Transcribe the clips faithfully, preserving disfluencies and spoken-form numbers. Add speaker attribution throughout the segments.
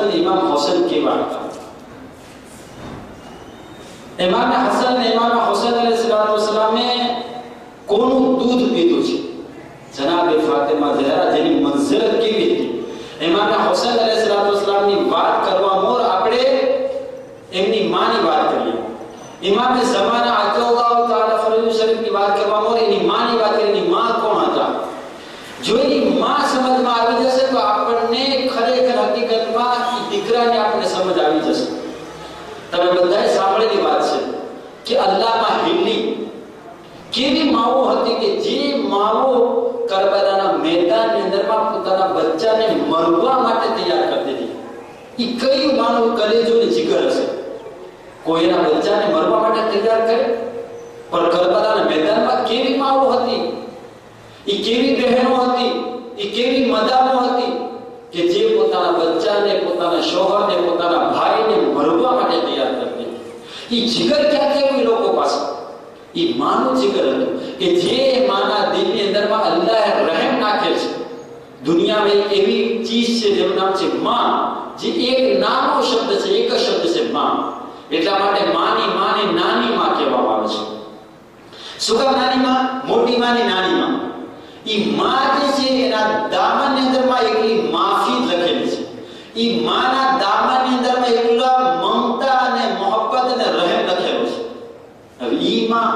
Speaker 1: हसन इमाम हुसैन केवा હતા? इमाम हसन ने इमाम हुसैन अलैहिस्सलामे કોનું દૂધ પીધું છે? જનાબ ફાતિમા ઝહરા જેની મંઝિલત કેવી હતી? ઇમામ હુસૈન અલૈહિસ્સલામની વાત કરવા મોર આપણે એમની માની વાત કરીએ. ઇમામ ઝમાના અલ્લાહુ તાઆલા ફરજ શરીફની વાત કરવા મોર એની માની વાત કરીએ. એની માં કોણ હતા? જો એની માં સમજમાં આવી જશે તો આપણને ખરેખર હકીકતમાં એ દીકરાને આપણે સમજ આવી જશે. તમે બધાએ સાંભળેલી વાત છે કે અલ્લામા હિલ્લી કેવી માઓ હતી કે જે માઓ કરબલાના મેદાનની અંદરમાં પોતાના બચ્ચાને મરવા માટે તૈયાર કરતી હતી. એ કઈ માનો કલેજો ને જીગર હશે? કોઈના બચ્ચાને મરવા માટે તૈયાર કરે? પણ કરબલાના મેદાનમાં કેવી માઓ હતી, એ કેવી બહેનો હતી, એ કેવી મદામો હતી કે જે પોતાના બચ્ચાને, પોતાના શોહરને, પોતાના ભાઈને મરવા માટે તૈયાર કરતી. એ જીગર ક્યાંથી આવ્યું લોકો પાસે? એ માનું જીગર હતું કે જે માના દિલની અંદરમાં અલ્લાહ રહેમ નાખે છે. દુનિયામાં એક એવી ચીજ છે જેનું નામ છે માં, જે એક નાનો શબ્દ છે, એક જ શબ્દ છે માં. એટલા માટે માની માને નાની માં કહેવામાં આવે છે. શું કામ નાની માં? મોટી માની નાની માં. એ માં જે છે એના દામનની અંદરમાં એકલી માફી લખેલી છે. એ માના દામનની અંદરમાં એકલા મમતા અને મોહબ્બત અને રહેમ લખેલું છે. હવે ઈ માં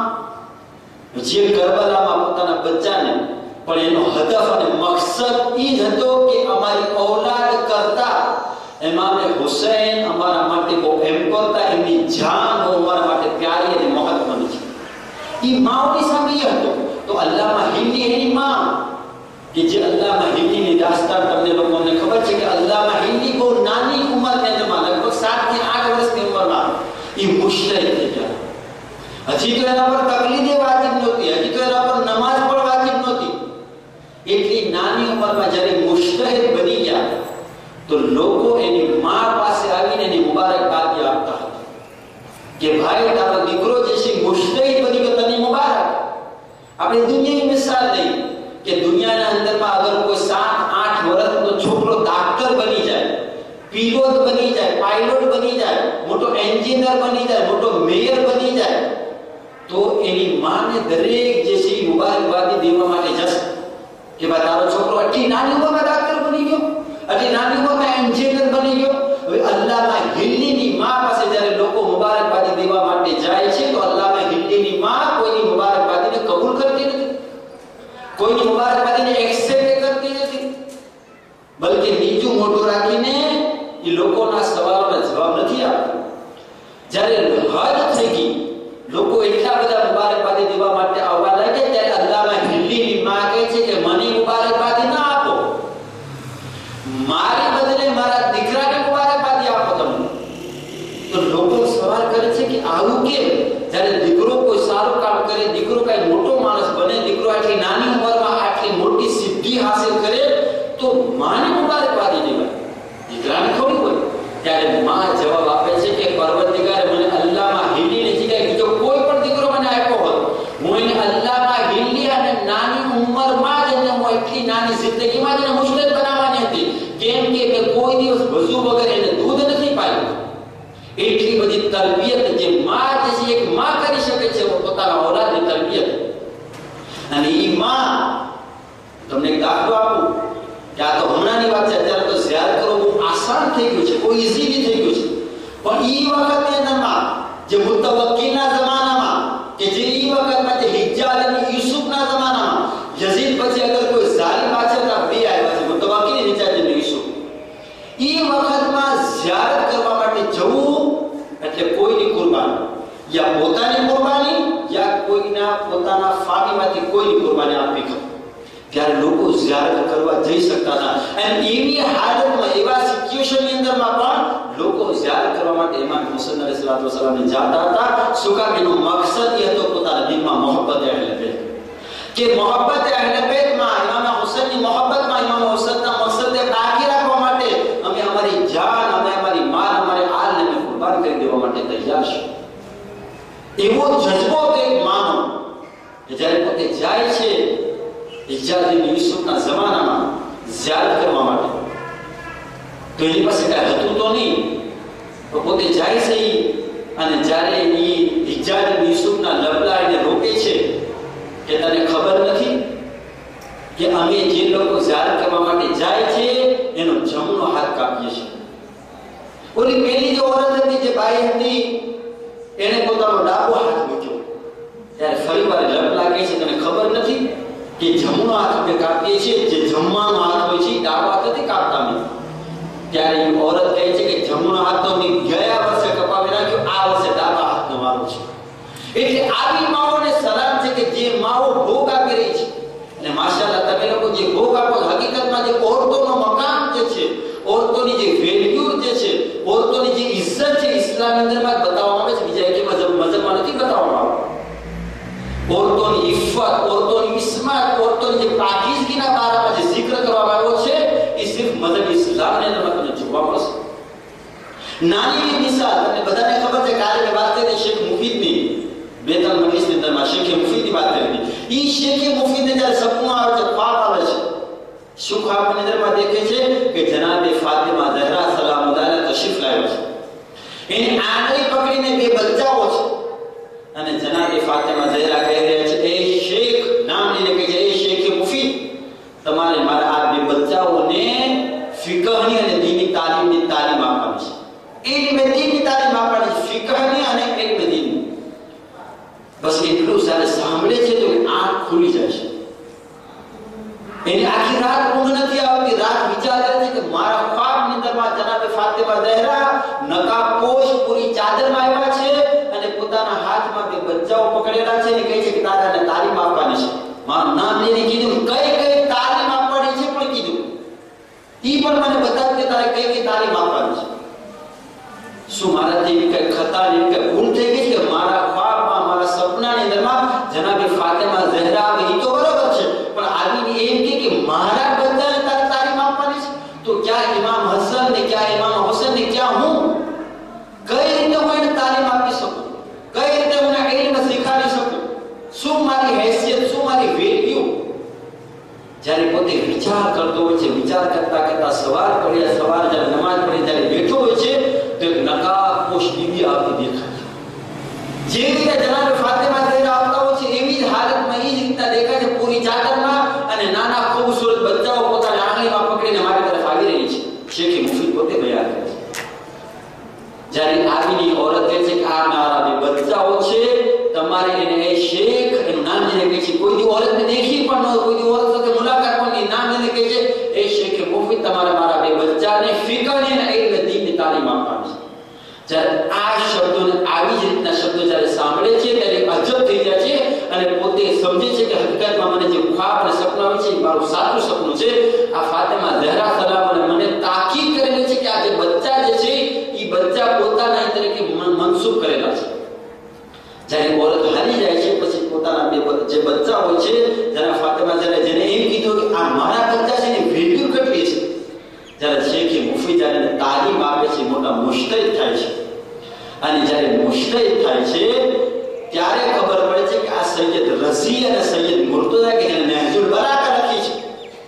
Speaker 1: જે કરબલામાં પોતાના બચ્ચાને, પણ એનો હદફ અને મકસદ ઈ જ હતો કે અમારી ઔલાદ કરતા ઇમામે હુસૈન અમારા માટે બહુ એમ કરતા એમની જાન બહુ અમારા માટે પ્યારી અને મહત્વની છે. ઈ માઓની સામે એ હતો. તો અલ્લામા હિલ્લી એની માં કે જે અલ્લામા હિલ્લીની દાસ્તાન તમને લોકોને ખબર છે કે અલ્લામા હિલ્લી બહુ નાની ઉંમરની અંદરમાં લગભગ સાત થી આઠ વર્ષની ઉંમરમાં એ મુશ્તહિદ થઈ ગયા. હજી તો એના પર તકલીદે વાજિબ નહોતી, હજી તો એના પર નમાઝ પણ વાજિબ નહોતી. એટલી નાની ઉંમરમાં જ્યારે મુશ્તહિદ બની ગયા તો લોકો એની માં પાસે આવીને એની મુબારકબાદી આપતા હતા કે ભાઈ તારો દીકરો જે છે મુશ્તહિદ બની ગયો, તને મુબારક. આપણે દુનિયાની મિસાલ લઈએ કે દુનિયાના અંદરમાં અગર કોઈ સાત આઠ વર્ષનો છોકરો ડોક્ટર બની જાય, પિલોટ બની જાય, પાયલોટ બની જાય, મોટો એન્જિનિયર બની જાય, મોટો મેયર બની જાય, તો એની માને દરેક જે છે મુબારકબાદી દેવા માટે જશે કે ભાઈ તારો છોકરો આટલી નાની ઉંમરમાં ડોક્ટર બની ગયો, આટલી નાની ઉંમરમાં એન્જિનિયર બની ગયો. હવે અલ્લામા હિલ્લીની માં પાસે જ્યારે લોકો મુબારકબાદી દેવા માટે જાય છે તો અલ્લામા હિલ્લીની માં કોઈની મુબારકબાદીને કબૂલ કરતી નથી, કોઈની મુબારકબાદીને એક્સેપ્ટ કરતી નથી, બલકે નીચું મોઢું રાખીને એ લોકોના સવાલોના જવાબ નથી આપતી. જ્યારે હદ થઈ ગઈ, લોકો એટલા બધા મુબારકબાદી દેવા માટે આવવા લાગ્યા, ત્યારે અલ્લામા હિલ્લીની માં કહે છે કે મને મુબારકબાદી ના આપો, મારી બદલે મારા દીકરાને મુબારકબાદી આપો તમે. તો લોકો સવાલ કરે છે કે આવું કેમ? જ્યારે દીકરો કોઈ સારું કામ કરે, દીકરો કઈ મોટો માણસ બને, દીકરો આટલી નાની ઉંમરમાં આટલી મોટી સિદ્ધિ હાસિલ કરે તો માને મુબારકબાદી દેવાય, દીકરાને થોડી હોય. ત્યારે માં જવાબ આપે છે કે પરવરદિગારે મને અલ્લામા હિલ્લીની જગ્યાએ બીજો કોઈ પણ દીકરો મને આપ્યો હોત, હું એને અલ્લામા હિલ્લી અને નાની ઉંમરમાં જ એને હું એટલી નાની જિંદગીમાં જ એને મુશ્કેલ બનાવવાની હતી. કેમ કે કોઈ દિવસ વજુ વગર એને દૂધ નથી પાયું. એટલી બધી તરબિયત જે માં જે છે એક માં કરી શકે છે પોતાના ઔલાદની તરબિયત. અને ઈ માં, તમને એક દાખલો આપું કે આ તો હમણાંની વાત છે, અત્યારે તો ઝિયારત કરવો બહુ આસાન થઈ ગયું છે, બહુ ઈઝીલી થઈ ગયું છે. પણ ઈ વખતની અંદરમાં જે મુતવક્કીલના જમાનામાં કે જે ઈ વખતમાં જે હિજ્જાલ અને યુસુફના જમાનામાં યઝીદ પછી અગર કોઈ ઝાલિમ બાદશાહના બે આવ્યા છે, મુતવક્કીલ અને હિજ્જાલ અને યુસુફ, ઈ વખતમાં ઝિયારત કરવા માટે જવું એટલે કોઈની કુરબાની, યા પોતાની કુરબાની યા કોઈના પોતાના ફામીમાંથી કોઈની કુરબાની આપવી ખબર. ત્યારે લોકો ઝિયારત કરવા જઈ શકતા હતા. અને એવી હાલતમાં, એવા સિચ્યુએશનની અંદરમાં પણ લોકો ઝિયારત કરવા માટે ઇમામ હુસૈન અલૈહિસ્સલામને જાતા હતા. શું કામ? એનો મકસદ એ હતો પોતાના દિલમાં મોહબ્બત અહેલે બેત, કે મોહબ્બત અહેલે બેતમાં, ઇમામ હુસૈનની મોહબ્બતમાં, ઇમામ હુસૈનના મકસદને બાકી રાખવા માટે અમે અમારી જાન, અમે અમારી માલ, અમારે આલને કુરબાન કરી દેવા માટે તૈયાર છે. એવો જજ્બો એક માનો કે જ્યારે પોતે જાય છે હિજ્જાલ અને યુસુફના જમાનામાં ઝિયારત કરવા માટે, તો એની પાસે કાંઈ હતું તો નહીં, તો પોતે જાય છે અને જ્યારે એ હિજાજ યુસુફના લબલા એને રોકે છે કે તને ખબર નથી કે અમે જે લોકો ઝાર કરવા માટે જાય છે એનો જમણો હાથ કાપીએ છીએ. ઓલી પેલી જે ઓરત હતી, જે બાઈ હતી, એને પોતાનો ડાબો હાથ મૂક્યો. ત્યારે ફરીવાર લબલા કહે છે તને ખબર નથી કે જમણો હાથ અમે કાપીએ છીએ, જે જમવાનો હાથ હોય છે ડાબો હાથ નથી કાપતા અમે. ત્યારે એ ઓરત કહે છે કે જમણો હાથ તો મેં ગયા વર્ષે કપાવી નાખ્યો, આ વર્ષે ડાબા હાથનો વારો છે. એટલે આવી માઓને સલામ છે કે જે માઓ ભોગ આપી રહી છે. અને માશાઅલ્લાહ તમે લોકો જે ભોગ આપો, હકીકતમાં જે ઓરતોનો મકામ જે છે, ઓરતોની જે વેલ્યુ જે છે, ઓરતોની જે ઇજ્જત છે, ઇસ્લામની અંદરમાં બતાવવામાં આવે છે, બીજા એક મذہબ મذہબમાં નથી બતાવવામાં આવે. ઓરતોની ઇફ્ફત, ઓરતોની ઇસ્મત, ઓરતોની જે પાકીઝગીના બારામાં જે zikr કરવામાં આવ્યો છે એ સિર્ફ મذہબ ઇસ્લામની અંદરમાં તમને જોવા મળશે. નાની મિસાલ તમને બધાને ખબર છે, કાલે મેં વાત કરી શેખ મુફીદની, બે ત્રણ મજલિસની અંદરમાં શેખ મુફીદની વાત કરી. ઈ શેખ મુફીદને જ્યારે સપનું આવે છે, ખ્વાબ આવે છે, શું ખ્વાબની અંદરમાં દેખે છે કે જનાબે ફાતિમા ઝહરા સલામ અલૈહા તશરીફ લાવ્યો છે. એની આંગળી પકડીને બે બચ્ચાઓ છે અને જનાબે ફાતિમા ઝહરા કહી રહ્યા છે, એ શેખ, નામ લઈને કહે છે, એ શેખ મુફીદ, તમારે મારા આ બે બચ્ચાઓને ફિકહની અને દીની તાલીમની તાલીમ આપવાની છે. ઇલ્મ દીનની તાલીમ આપવાની છે, ફિકહની અને ઇલ્મ દીનની. બસ એટલું જ્યારે સાંભળે છે તો આંખ ખુલી જાય છે. એની આખી રાત ઊંઘ નથી આવતી. રાત વિચાર કરે છે કે મારા ખ્વાબની અંદરમાં જનાબે ફાતિમા ઝહરા નકાબપોશ પૂરી ચાદરમાં આવ્યા છે અને પોતાના હાથમાં બે બચ્ચાઓ પકડેલા છે અને કહે છે કે તારાને તાલીમ આપવાની છે. મારું નામ લઈને કીધું, કઈ કઈ તાલીમ આપવાની છે પણ કીધું. ઈ પણ મને બતાવ કે તારે કઈ કઈ તાલીમ આપવાની છે. શું મારાથી એવી કઈ ખતા ને એવી કઈ ભૂલ થઈ ગઈ કે મારા ખ્વાબમાં, મારા સપનાની અંદરમાં જનાબે ફાતિમા ઝહરા આવે, ઈ તો બરોબર છે, પણ આવીને એમ કે કે મારા બચ્ચાને તારે તાલીમ આપવાની છે, તો ક્યાં ઇમામ હસન ને ક્યાં ઇમામ હુસૈન ને ક્યાં હું? કઈ રીતે હું એને તાલીમ આપી શકું? કઈ રીતે હું ઇલ્મ શીખવાડી શકું? શું મારી હેસિયત, શું મારી વેલ્યુ? જ્યારે પોતે વિચાર કરતો હોય છે, વિચાર કરતા કરતા સવાર પડ્યા, સવાર જ્યારે નમાઝ પડી ત્યારે બેઠો હોય છે તો એક નકાબપોશ બીબી આવતી દેખાય છે. જે રીતે જનાબે ફાતિમા ઝહરા આવતા હોય છે એવી જ હાલતમાં એ જ રીતના દેખાય છે, પૂરી ચાદરમાં, અને નાના ખૂબસૂરત બચ્ચાઓ પોતાની આંગળીમાં પકડીને મારી તરફ આવી રહી છે. શેખ મુફીદ પોતે બયાન કરે છે. જ્યારે આવીની ઓરત કહે છે કે આ મારા બે બચ્ચાઓ છે, તમારે એને એ શેખ, એનું નામ લઈને કહે છે, કોઈ દી ઓરતને દેખી પણ ન, કોઈ દી ઓરત સાથે મુલાકાત પણ નહીં, નામ લઈને કહે છે, એ શેખ મુફીદ, તમારે મારા બે બચ્ચાને ફિકહની અને ઇલ્મ દીનની તાલીમ આપવાની છે. જ્યારે આ શબ્દોને, આવી જ રીતના શબ્દો જ્યારે સાંભળે છે ત્યારે અજબ થઈ જાય છે અને પોતે સમજે છે કે હકીકતમાં મને જે ખ્વાબ અને સપનું આવે છે એ મારું સાચું સપનું છે. આ ફાતિમા ઝહરા સલામ અને મને તાકીદ કરેલી છે કે આ જે બચ્ચા જે છે એ બચ્ચા પોતાના તરીકે મનસૂબ કરેલા છે. જ્યારે ઓરત હારી જાય છે પછી પોતાના બે જે બચ્ચા હોય છે, જ્યારે ફાતિમા ઝહરા જેને એમ કીધું કે આ મારા બચ્ચા છે એની વેલ્યુ કેટલી છે, જ્યારે શેખ મુફીદ જ્યારે તાલીમ આપે છે, મોટા મુશ્તહિદ થાય છે. અને જ્યારે મુશ્તહિદ થાય છે ત્યારે ખબર પડે છે કે આ સૈયદ રઝી અને સૈયદ મુર્તઝા કે એને નહજુલ બલાગા લખી છે.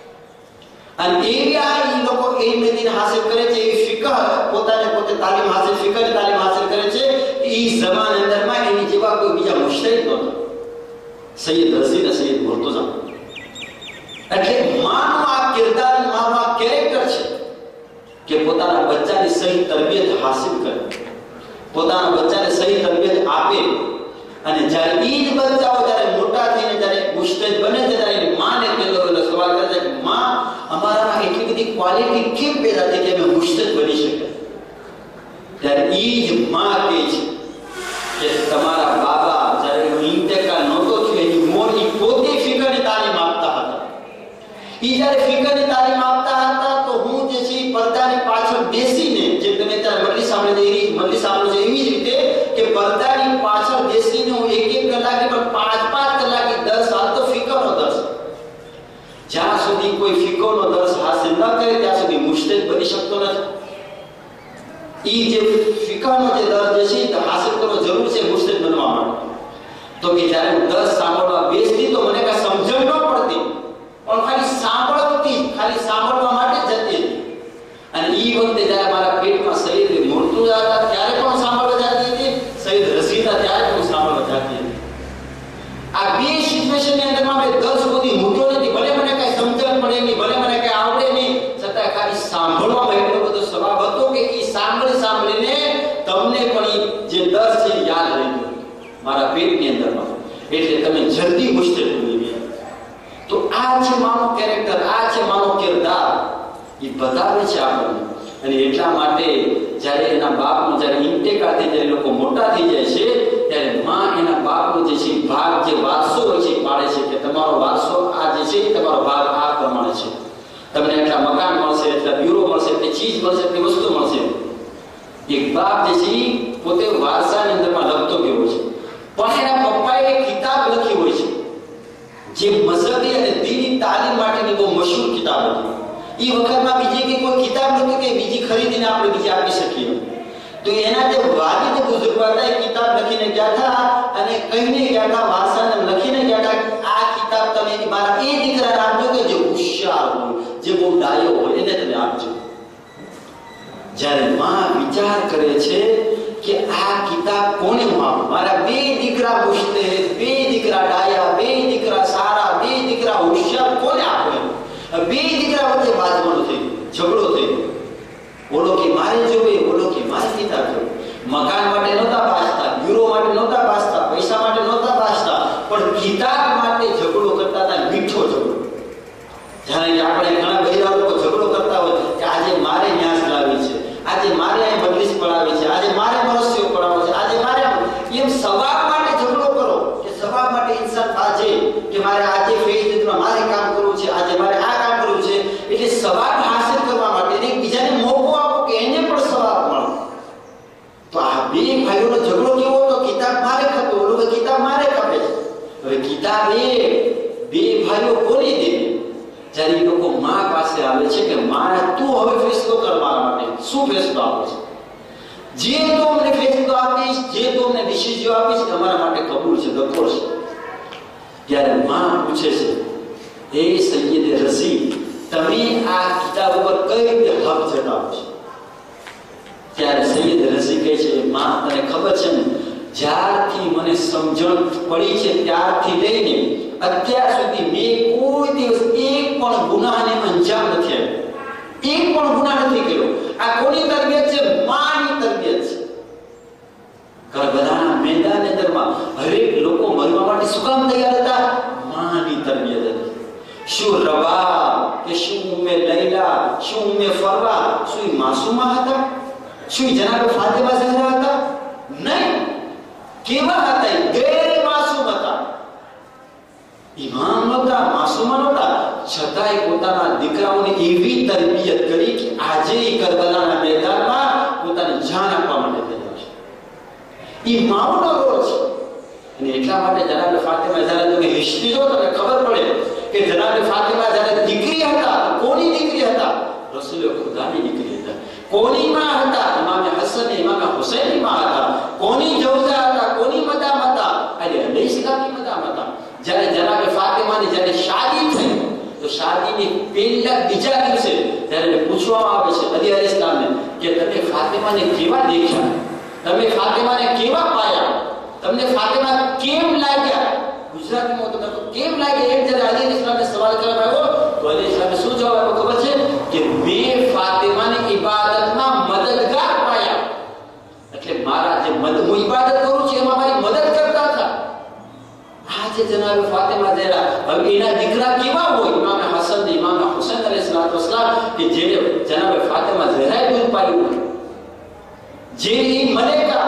Speaker 1: અને એવી આ ઈ લોકો ઇલ્મ દીન હાસિલ કરે છે, એ ફિકહ પોતાને પોતે તાલીમ હાસિલ, ફિકહની તાલીમ હાસિલ કરે છે. ઈ જમાન અંદરમાં એની જેવા કોઈ બીજા મુશ્તહિદ નહોતા, સૈયદ રઝી અને સૈયદ મુર્તઝા. એટલે માનું આ કિરદાર, માનું આ કેરેક્ટર છે કે પોતાના બચ્ચાની સહી તરબિયત હાસિલ કરે, પોતાના બચ્ચાને સહી તરબિયત આપે. અને જ્યારે ઈ જ બચ્ચાઓ જ્યારે મોટા થઈને જ્યારે મુશ્તહિદ બને છે ત્યારે એની માને પેલો પેલો સવાલ કરે છે કે માં, અમારામાં એટલી બધી ક્વોલિટી કેમ પેદા થઈ કે અમે મુશ્તહિદ બની શકે? ત્યારે ઈ જ માં કહે છે કે તમારા બાબા જ્યારે ઇન્તેકાલ નહોતો થયો એની મોટી પોતે ફિકરની તાલીમ આપતા હતા. ઈ જ્યારે ફિકરની તાલીમ આપતા હતા તો હું જે છે પડદાની પાછળ બેસીને, જે તમે ત્યારે મજલિસ સાંભળે છે એવી મજલિસ સાંભળે છે એવી જ રીતે કે પડદાની પાછળ બેસીને હું એક એક કલાકે પણ પાંચ પાંચ કલાકે દસ હાલ તો ફિકરનો દર્સ, જ્યાં સુધી કોઈ ફિકરનો દર્સ હાસિલ ન કરે ત્યાં સુધી મુશ્તહિદ બની શકતો નથી. ઈ જે ફિકરનો જે દર્સ છે એ હાસિલ કરવો જરૂર છે મુશ્તહિદ બનવા માટે. તો કે જ્યારે હું દસ સાંભળવા બેસતી તો મને કાંઈ સમજણ ન પડતી, પણ ખાલી સાંભળતી, ખાલી સાંભળવા માટે જતી હતી. અને ઈ વખતે મારા પેટની અંદરમાં, એટલે તમે જલ્દી મુશ્કેલ ભૂલી ગયા. તો આ છે માનો કેરેક્ટર, આ છે માનો કિરદાર, એ બતાવે છે આપણને. અને એટલા માટે જ્યારે એના બાપનો જ્યારે ઇન્ટેકા થઈ જાય, લોકો મોટા થઈ જાય છે, ત્યારે માં એના બાપનો જે છે ભાગ, જે વારસો હોય છે પાડે છે કે તમારો વારસો આ જે છે તમારો ભાગ આ પ્રમાણે છે. તમને એટલા મકાન મળશે, એટલા બ્યુરો મળશે, એટલી ચીજ મળશે, એટલી વસ્તુ મળશે. એક બાપ જે છે પોતે વારસાની અંદરમાં લખતો ગયો છે, પણ એના પપ્પાએ કિતાબ લખી હોય છે જે મઝહબી અને દીની તાલીમ માટેની બહુ મશહૂર કિતાબ હતી. એ વખતમાં બીજી કે કોઈ કિતાબ નથી કે બીજી ખરીદીને આપણે બીજી આપી શકીએ. તો એના જે વાલિદ બુઝુર્ગ હતા એ કિતાબ લખીને ગયા હતા અને કહીને ગયા હતા, વારસાને લખીને ગયા હતા, આ કિતાબ તમે મારા એ દીકરાને આપજો કે જે હોશિયાર હોય, જે બહુ ડાયો હોય, એને તમે આપજો. જ્યારે માં વિચાર કરે છે કે આ કિતાબ કોને હું આપું? મારા બે દીકરા મુશ્તે, બે દીકરા ડાયા, બે દીકરા સારા, બે દીકરા હોશિયાર, કોને આપું? બે દીકરા વચ્ચે બાજવાનું થઈ ગયું, ઝઘડો થઈ ગયો. ઓલો કે મારે જોવે, ઓલો કે મારે કિતાબ જોવે. મકાન માટે નહોતા બાંચતા, બ્યુરો માટે નહોતા બાંચતા, પૈસા માટે નહોતા બાંચતા, પણ કિતાબ માટે ઝઘડો કરતા હતા, મીઠો ઝઘડો. જ્યારે આપણે ઘણા બૈરા લોકો ઝઘડો કરતા હોય કે આજે મારે ન્યાસ લાવી છે, આજે મારે અહીં બદલીશ પડાવી છે, આજે મારે મરસ્યો પડાવો છે, આજે મારે એમ સવાબ માટે ઝઘડો કરો કે સવાબ માટે ઇન્સાન આજે કે મારે આજે ફેઝમાં મારે કામ કરવું છે, આજે મારે આ કામ કરવું છે, એટલે સવાબ હાંસલ કરવા માટે એકબીજાને મોકો આપો કે એને પણ સવાબ મળે. તો આ બે ભાઈઓનો ઝઘડો કેવો હતો? કિતાબ મારે ખપે, ઓલો કિતાબ મારે ખપે છે. હવે કિતાબ એ બે ભાઈઓ કોની દે? જ્યારે એ લોકો માં પાસે આવે છે કે માં તું હવે ફેસલો કર મારા માટે, શું ફેસલો આપે છે? જે તું અમને ફેસલો આપીશ, જે તું અમને ડિસિઝન આપીશ, તમારા માટે કબૂલ છે, દખોર છે. ત્યારે માં પૂછે છે, એ સૈયદ રઝી, તમે આ કિતાબ ઉપર કઈ રીતે હક જતાવો છો? ત્યારે સૈયદ રઝી કહે છે, માં તને ખબર છે ને, જ્યારથી મને સમજણ પડી છે ત્યારથી લઈને અત્યાર સુધી મેં કોઈ દિવસ એક પણ ગુનાહને અંજામ નથી આપ્યો, એક પણ ગુનાહ નથી કર્યો. આ કોની તરબિયત છે? માની તરબિયત છે. કરબલાના મેદાનની અંદરમાં હરેક લોકો મરવા માટે શું કામ તૈયાર હતા? માની તરબિયત હતી. શું રબા કે શું ઉમ્મે લૈલા, શું ઉમ્મે ફરવા, શું માસુમા હતા? શું જનાબ ફાતિમા ઝહરા હતા? નહીં. કેવા હતા? ગેર માસૂમ હતા. ઇમામ નહોતા, માસૂમા નહોતા, છતાંય પોતાના દીકરાઓને એવી તરબિયત કરી કે આજે કરબલાના મેદાનમાં પોતાની જાન આપવા માટે તૈયાર છે. એ માઓનો રોલ છે. અને એટલા માટે જનાબ ફાતિમા ઝહરા તમે હિસ્ટ્રી જો તમને ખબર પડે કે જનાબ ફાતિમા ઝહરા દીકરી હતા. કોની દીકરી હતા? રસૂલ ખુદાની દીકરી હતા. કોની માં હતા? ઇમામ હસન, ઇમામ હુસૈનની માં હતા. કોની જૌજા હતા? કોની મદામ હતા? અરે અલી ઇસ્લામની મદામ હતા. જ્યારે જનાબ ફાતિમાની જ્યારે શાદી થઈ તો શાદીની પહેલા બીજા દિવસે જ્યારે પૂછવામાં આવે છે અલી અલૈહિસ્સલામને કે તમે ફાતિમાને કેવા દેખ્યા, તમે ફાતિમાને કેવા પાયા, તમને ફાતિમા કેમ લાગ્યા? ગુજરાતીમાં તમે કેમ લાગ્યા? એક જ્યારે અલી અલૈહિસ્સલામને સવાલ કરવામાં આવ્યો તો અલી અલૈહિસ્સલામે શું જવાબ આપ્યો ખબર છે? કે મેં ફાતિમાને ઇબાદતમાં મદદગાર પાયા. એટલે મારા જે મદદ હું ઇબાદત કરું છું એમાં મારી મદદ કરતા હતા. આજે જનાબ ફાતિમા ઝહરા, હવે એના દીકરા કેવા હોય? ઇમામ હસન, ઇમામ હુસૈન અલૈહિસ્સલામ કે જેને જનાબ ફાતિમા ઝહરાએ દૂધ પાડ્યું હોય, જે મલેકા,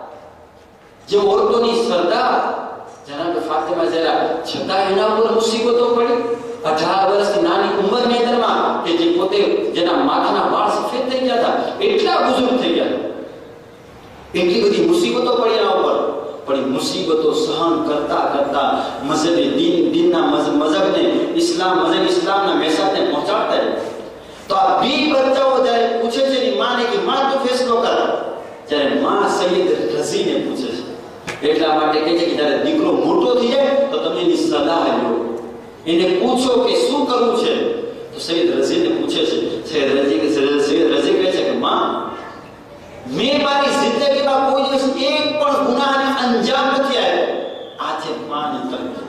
Speaker 1: જે ઓરતોની સરદાર જનાબ ફાતિમા ઝહરા, છતાં એના ઉપર મુસીબતો પડી. અઢાર વર્ષની નાની ઉંમરની અંદરમાં કે જે પોતે જેના માથાના વાળ સફેદ થઈ ગયા હતા, એટલા બુઝુર્ગ થઈ ગયા, એટલી બધી મુસીબતો પડી એના ઉપર. પણ મુસીબતો સહન કરતા કરતા મઝહબે દીન, દીનના મઝહબને, ઇસ્લામ, મઝહબ ઇસ્લામના મેસેજને પહોંચાડતા. તો આ બે બચ્ચાઓ જ્યારે પૂછે છે ની માને કે માં તું ફેસલો કર, જ્યારે માં સૈયદ રઝીને પૂછે છે. એટલા માટે કહે છે કે જ્યારે દીકરો મોટો થઈ જાય તો તમે એની સલાહ લો, એને પૂછો કે શું કરવું છે. તો સૈયદ રઝીને પૂછે છે. સૈયદ રઝી કે સૈયદ રઝી કહે છે કે માં, મેં મારી જિંદગીમાં કોઈ દિવસ એક પણ ગુનાહને અંજામ નથી આપ્યો. આ છે માની તરબિયત.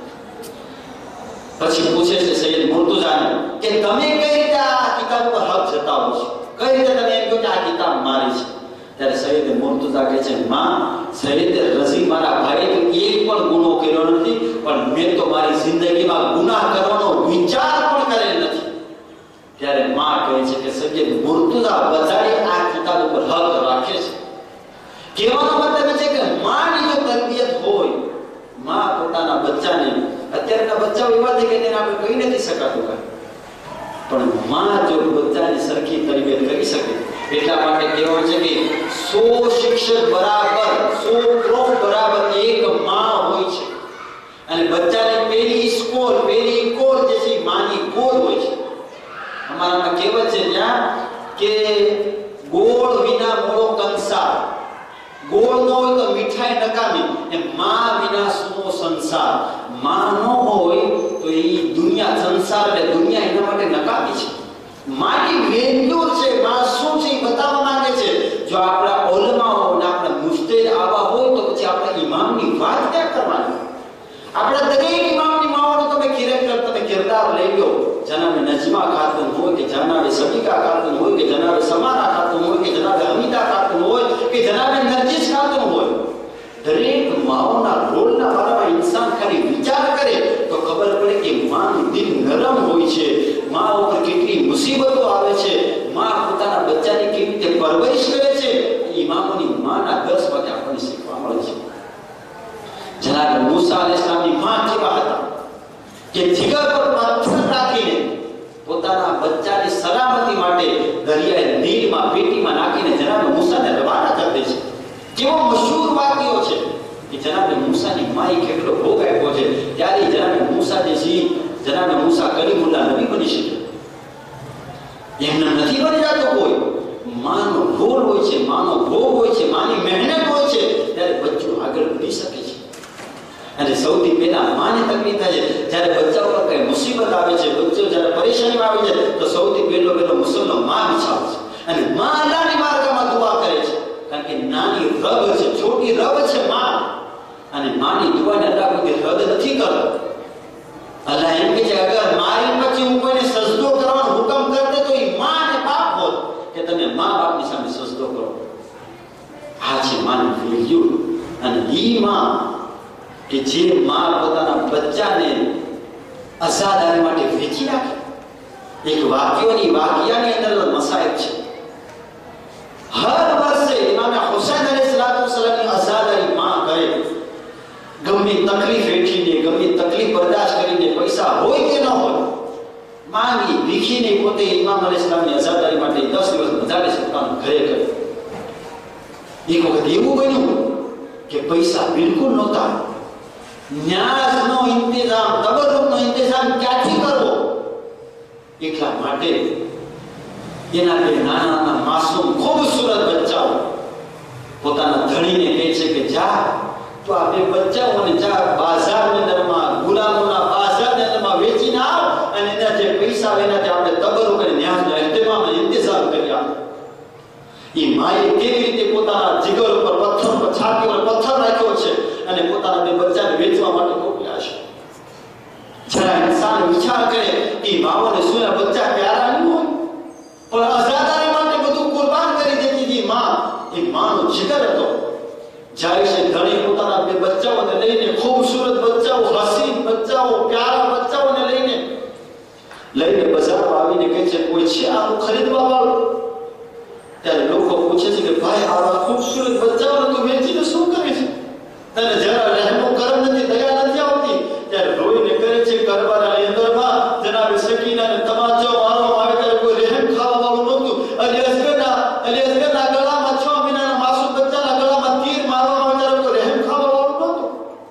Speaker 1: પછી પૂછે છે સૈયદ મુર્તુઝાને કે તમે કઈ રીતે આ કિતાબ પર હક જતાવો છો? કઈ રીતે તમે એમ કહો કે આ કિતાબ મારી છે? ત્યારે સૈયદ મુર્તઝા કહે છે, માં, સૈયદ રઝી મારા ભાઈએ તો એક પણ ગુનો કર્યો નથી, પણ મેં તો મારી જિંદગીમાં ગુનાહ કરવાનો વિચાર પણ કરેલ નથી. ત્યારે માં કહે છે કે સૈયદ મુર્તઝા બધાએ આ કિતાબ ઉપર હક રાખે છે. કહેવાનો મતલબ છે કે માની જો તરબિયત હોય, માં પોતાના બચ્ચાને, અત્યારના બચ્ચાઓ એવા છે કે તેને આપણે કહી નથી શકાતું કાંઈ, પણ માં જો બચ્ચાની સરખી તરબિયત કરી શકે, એટલા માટે કહેવાય છે કે સો શિક્ષક બરાબર, સો પ્રોફ બરાબર એક માં હોય છે. અને બચ્ચાને પહેલી સ્કોર, પહેલી કોર જે છે માની કોર હોય છે. અમારામાં કહેવત છે ત્યાં કે ગોળ વિના મોળો કંસાર, ગોળ ન હોય તો મીઠાઈ નકામી, એ માં વિના સુનો સંસાર. માં ન હોય તો એ દુનિયા, સંસાર એટલે દુનિયા એના માટે નકામી છે. માની વેલ્યુ છે, માં શું છે એ બતાવવા માંગે છે. જો આપણા ઉલમાઓ અને આપણા મુજ્તહિદ આવા હોય તો પછી આપણે ઇમામની વાત ક્યાં કરવાની? આપણા દરેક ઇમામની માવાનો તમે કેરેક્ટર, તમે કિરદાર લઈ લો. જનાબે નજમા ખાતુન હોય કે જનાબે સબીકા ખાતુન હોય કે જનાબે સમાના ખાતુન હોય કે જનાબે હમીદા ખાતુન હોય કે જનાબે નરજિસ ખાતુન હોય, દરેક માઓના રોલના બારામાં ઇન્સાન ખાલી વિચાર કરે તો ખબર પડે કે માનું દિલ નરમ હોય છે, મા ઉપર કેટલી મુસીબતો આવે છે, મા પોતાના બચ્ચાની કેવી રીતે પરવરિશ કરે છે. ઇમામોની માના દસ વાગે આપણને શીખવા મળે છે. જનાબે મૂસા અલૈહિસ્સલામની માં કેવા હતા કે જીગર પર પથ્થર રાખીને પોતાના બચ્ચાની સલામતી માટે દરિયાએ નીરમાં પેટીમાં નાખીને જનાબે મૂસાને રવાના કરી દે છે. કેવો મશહૂર વાક્યો છે કે જનાબે મૂસાની માએ કેટલો ભોગ આપ્યો છે. ત્યારે જનાબે મૂસા જે છે, જનાબે મૂસા કલીમુલ્લાહ નબી બની શકે, એમને નથી બની જતો કોઈ. માનો રોલ હોય છે, માનો ભોગ હોય છે, માની મહેનત હોય છે, ત્યારે બચ્ચું આગળ વધી શકે છે. અને સૌથી પહેલા માને તકલીફ થાય છે જ્યારે બચ્ચા ઉપર કઈ મુસીબત આવે છે, બચ્ચો જ્યારે પરેશાનીમાં આવે છે તો સૌથી પહેલો પહેલો મુસલનો માં વિછાવે છે. અને માં અલ્લાહની બારગાહમાં દુઆ કરે છે, કારણ કે નાની રબ છે, છોટી રબ છે માં, અને માની દુઆને અલ્લાહ કોઈ રદ નથી કરતો. અલ્લાહ એમ કહે છે અગર મારી પછી હું કોઈને સજદો કરવાનો હુકમ કરતે તો એ માં અને બાપ હોત કે તમે મા બાપની સામે સજદો કરો. આ છે માની વેલ્યુ. અને ઈ માં કે જે માં પોતાના બચ્ચાને અસાદારી માટે વેચી નાખે. એક વાક્યોની વાક્યાની અંદર મસાયબ છે. હર વર્ષે ઇમામ હુસૈન અલૈહિસ્સલામની અસાદારી માં કરે, ગમે તકલીફ વેઠીને, ગમે તકલીફ બરદાસ્ત કરીને, પૈસા હોય કે ન હોય, માંગી ભીખીને પોતે ઇમામ અલૈહિસ્સલામની અસાદારી માટે દસ દિવસ બધાને પોતાના ઘરે કરે. એક વખત એવું બન્યું કે પૈસા બિલકુલ નહોતા, ન્યાઝનો ઇંતજામ, તબરુકનો ઇંતજામ ક્યાંથી કરવો? એટલા માટે એના બે નાના નાના માસૂમ ખૂબસૂરત બચ્ચાઓ પોતાના ધણીને કહે છે કે જા તો આ બે બચ્ચાઓને જા બાજારની અંદરમાં, ગુલામોના બાજારની અંદરમાં વેચીને આવ, અને એના જે પૈસા આવે એનાથી આપણે તબરુક અને ન્યાઝનો ઇંતજામ ઇંતજામ કરી આપ. એ માએ કેવી રીતે પોતાના જીગર ઉપર પથ્થર પર, છાતી પર પથ્થર રાખ્યો છે અને પોતાના બે બચ્ચાને વેચવા માટે મોકલ્યા છે. જરા ઇન્સાન વિચાર કરે કે માઓને શું બચ્ચા પ્યારા નહીં હોય, પણ આઝાદારી માટે બધું કુરબાન કરી દેતી હતી માં. એ માનો જીગર હતો. જાય છે ધણી પોતાના બે બચ્ચાઓને લઈને, ખૂબસૂરત બચ્ચાઓ, હસીન બચ્ચાઓ, પ્યારા બચ્ચાઓને લઈને લઈને બજારમાં આવીને કહે છે કોઈ છે આનું ખરીદવા વાળું? ત્યારે લોકો પૂછે છે કે ભાઈ આવા ખૂબસૂરત બચ્ચાઓને તું વેચીને શું કરે છે? તને જરા રહેમો કરમ નથી, દયા નથી આવતી? ત્યારે રોઈને કહે છે કરબલાની અંદરમાં જનાબે સકીનાને તમાચો મારવામાં આવે ત્યારે કોઈ રહેમ ખાવા વાળું નહોતું. અલી અસગરના અલી અસગરના ગળામાં છ મહિનાના માસૂમ બચ્ચાના ગળામાં તીર મારવામાં આવે ત્યારે કોઈ રહેમ ખાવા વાળું નહોતું.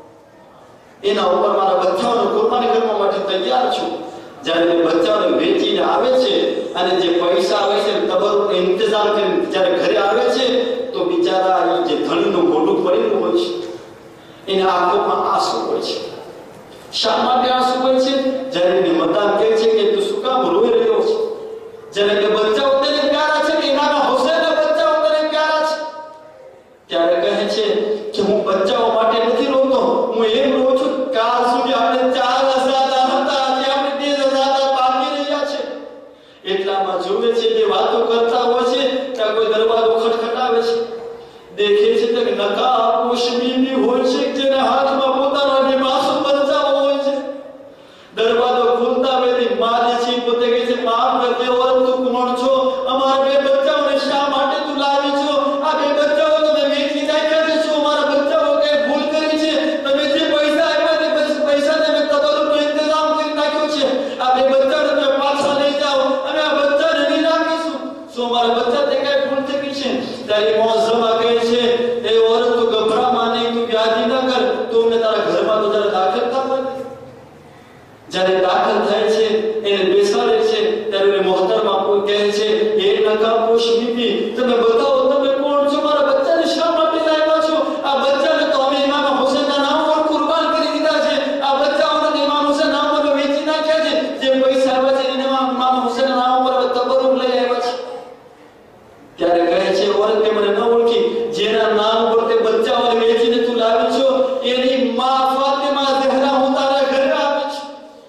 Speaker 1: એના ઉપર મારા બચ્ચાઓને કુરબાની કરવા માટે તૈયાર છું. જ્યારે બચ્ચાઓને વેચીને આવે છે અને જે પૈસા આવે છે તબરુકનો ઇંતજામ કરીને જ્યારે ઘરે આવે છે તો બિચારા જે ધણીનું મોઢું પડેલું હોય છે, એના આંખોમાં આંસુ હોય છે. શા માટે આંસુ હોય છે? જ્યારે એની મદાન કહે છે કે તું શું કામ રોઈ રહ્યો છે? જ્યારે કે બચ્ચાઓ તને પ્યારા છે, કે ઇમામ હુસૈનના બચ્ચાઓ તને પ્યારા છે, ત્યારે કહે છે કે હું બચ્ચાઓ માટે નથી રોતો, હું એમ રોઉં છું કાલ સુધી આપણે ચાર આઝાદા હતા, આજે આપણે બે આઝાદા બાકી રહ્યા છે. એટલામાં જોવે છે બે વાતો કરતા હોય છે ત્યાં કોઈ દરવાજો ખટખટાવે છે. દેખે છે કે નકાબપોશ બીબી હોય છે જેના હાથમાં પોતાના બે માસૂમ બચ્ચાઓ હોય છે. દરવાજો ખોલતા વેથી માં જે છે પોતે કહે છે માફ કરજે ઓર તું કોણ છો? અમારા બે બચ્ચાઓને શા માટે તું લાવી છો? આ બે બચ્ચાઓ તમે વેચી નાખ્યા છો. અમારા બચ્ચાઓ કે ભૂલ કરી છે. તમે જે પૈસા આપ્યા તે પૈસા તમે તબરનો ઇંતજામ કરી નાખ્યો છે. આ બે બચ્ચાને તમે પાછા લઈ જાઓ. અમે આ બચ્ચાને નહીં રાખીશું. શું અમારા બચ્ચા તે કઈ ભૂલ થઈ છે? ત્યારે મોઝમા કહે છે એ ઓરત તું ગભરા માને તું વ્યાધિ ન કર. તું અમને તારા ઘરમાં તો જરા દાખલ થવા દે. જ્યારે દાખલ થાય છે એને બેસાડે છે ત્યારે મોહતરમા કહે છે એ નકાબપોશ બીબી તમે બતાવો તમે કોણ છો? મારા બચ્ચાને શા માટે લાવ્યા છો? આ બચ્ચાને તો અમે ઇમામ હુસૈનના નામ પર કુરબાન કરી દીધા છે. આ બચ્ચાઓને ઇમામ હુસૈન નામ પર વેચી નાખ્યા છે. જે પૈસા આવ્યા છે એને ઇમામ હુસૈનના નામ પર તબરુક લઈ આવ્યા છે. ત્યારે કહે છે ઓરત કે મને ન ઓળખી. જેના નામ પર તે બચ્ચાઓને વેચીને તું લાવી છો એની માં ફાતિમા ઝહરા હું તારા ઘરે આવી છું.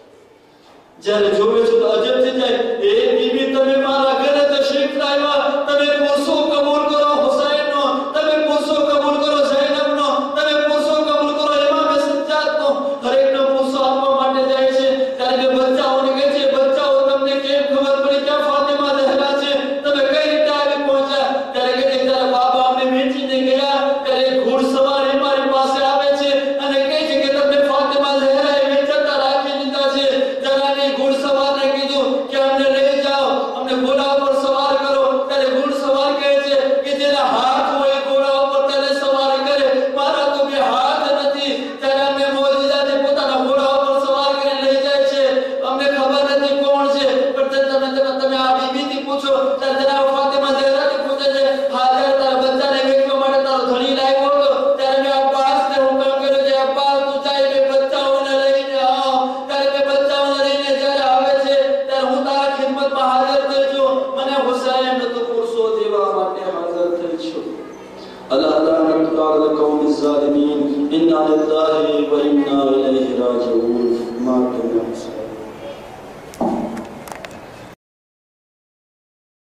Speaker 1: જ્યારે જોવે છો તો અજબ થઈ જાય. એ બીબી તમે મારા ઘરે તશરીફ લાવ્યા. તમે પોસો કબૂલ કરો હુસૈનનો. તમે પોસો કબૂલ કરો ઝૈનબનો. તમે પોસો કબૂલ કરો ઇમામ સજ્જાદનો. હરેકનો પોસો આપવા માટે જાય છે. ત્યારે બે બચ્ચાઓને કહે છે બચ્ચાઓ તમને કેમ ખબર પડી કે ફાતિમા ઝહરા છે? તમે કઈ રીતે આવી પહોંચ્યા? ત્યારે કહે છે તારા બાબા અમને વેચીને ગયા. ત્યારે ઘોડસવાર મારી પાસે આવે છે અને કહે છે કે તમને ફાતિમા ઝહરાએ વેચાતા રાખી દીધા છે. જરા ઘોડસવારને કીધું કે અમને લઈ જાઓ, અમને ઘોડા ઉપર સવાર કરો. ત્યારે ઘોડસવાર કહે છે કે જેના હાથ હોય ઘોડા ઉપર તેને સવાર કરે. મારા તો બે હાથ નથી. ત્યારે અમને મોજીદાને પોતાના ઘોડા ઉપર સવાર કરીને લઈ જાય છે. અમને ખબર નથી કોણ છે. પણ તમે તમે તમે આ બીબીથી પૂછો. ત્યારે જનાબ ફાતિમા ઝહરાથી પૂછે છે હા જ્યારે તારા બચ્ચાને વેચવા માટે તારો ધણી લાવ્યો હતો ત્યારે મેં અબ્બાસને હુકમ કર્યો કે અબ્બાસ તું જાય બે બચ્ચાઓને લઈને આવ. ત્યારે બે બચ્ચાઓને લઈને જ્યારે આવે છે ત્યારે હું તારા ખિદમતમાં હાજર થઈ છું. મને હુસૈન તો પુરુષો દેવા માટે હાજર થઈ છું. અલ્લાહ લાનત અલા કૌમિ ઝાલિમીન. ઇન્ના લિલ્લાહી વ ઇન્ના ઇલૈહિ રાજિઉન. મા